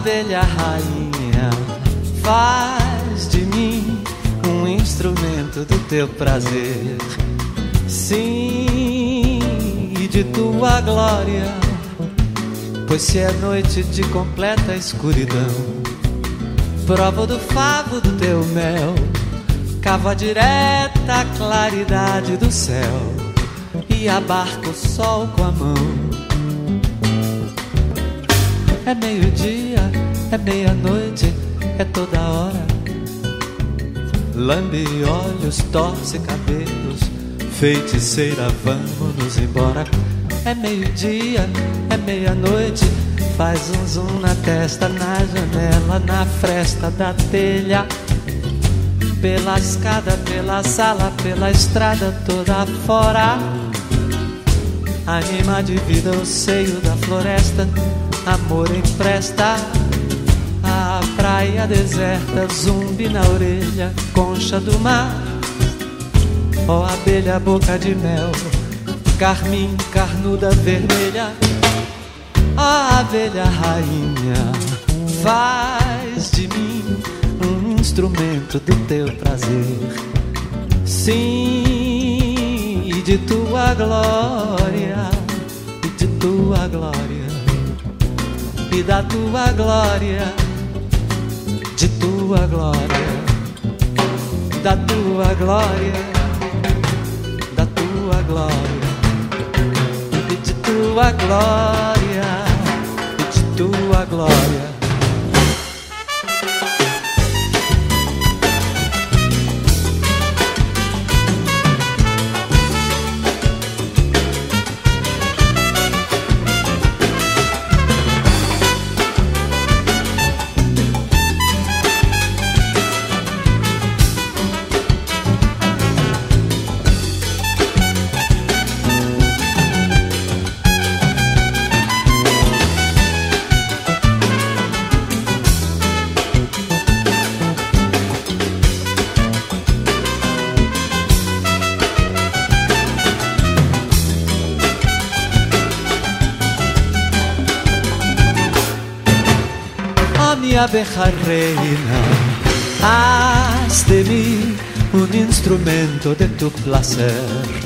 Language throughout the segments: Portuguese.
abelha rainha, faz de mim um instrumento do teu prazer. Sim, e de tua glória, pois se é noite de completa escuridão, provo do favo do teu mel, cavo a direta claridade do céu e abarco o sol com a mão. É meio-dia, é meia-noite, é toda hora. Lambe olhos, torce cabelos, feiticeira, vamos nos embora. É meio-dia, é meia-noite, faz um zoom na testa, na janela, na fresta da telha, pela escada, pela sala, pela estrada toda fora. Anima de vida o seio da floresta, amor empresta. A praia deserta, zumbi na orelha, concha do mar. Ó abelha, boca de mel, carmim, carnuda vermelha. Ó abelha rainha, faz de mim um instrumento do teu prazer. Sim, e de tua glória, e de tua glória, e da tua glória, de tua glória, da tua glória, da tua glória, e de tua glória, e de tua glória. Abeja reina, haz de mí un instrumento de tu placer.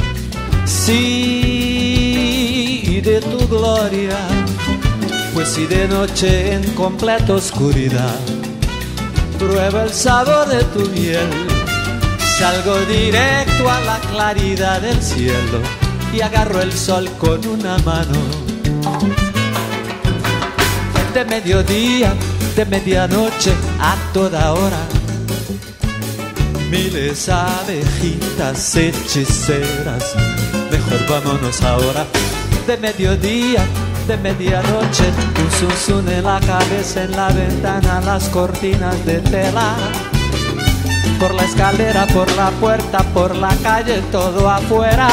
Sí, y de tu gloria, pues si de noche en completa oscuridad pruebo el sabor de tu miel, salgo directo a la claridad del cielo y agarro el sol con una mano. De mediodía, de medianoche a toda hora, miles abejitas hechiceras, mejor vámonos ahora. De mediodía, de medianoche, un zunzún en la cabeza, en la ventana, las cortinas de tela, por la escalera, por la puerta, por la calle, todo afuera.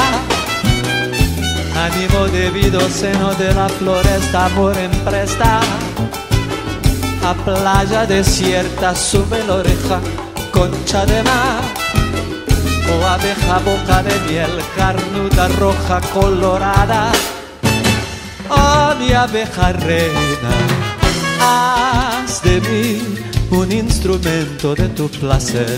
Ánimo debido, seno de la floresta, amor empresta. A playa desierta, sube la oreja, concha de mar. Oh abeja, boca de miel, carnuda, roja, colorada. Oh mi abeja reina, haz de mí un instrumento de tu placer.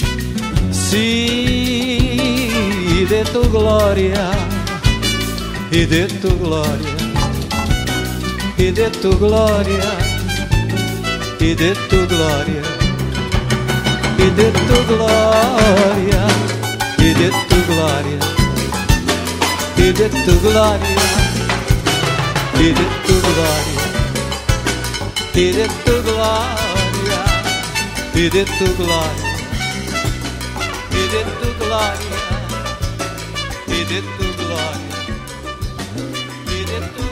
Sí, y de tu gloria, y de tu gloria, y de tu gloria, y de tu gloria, y de tu gloria, y de tu gloria, y de tu gloria, y de tu gloria, y de tu gloria, y de tu gloria, y de tu gloria, y de tu gloria, y de tu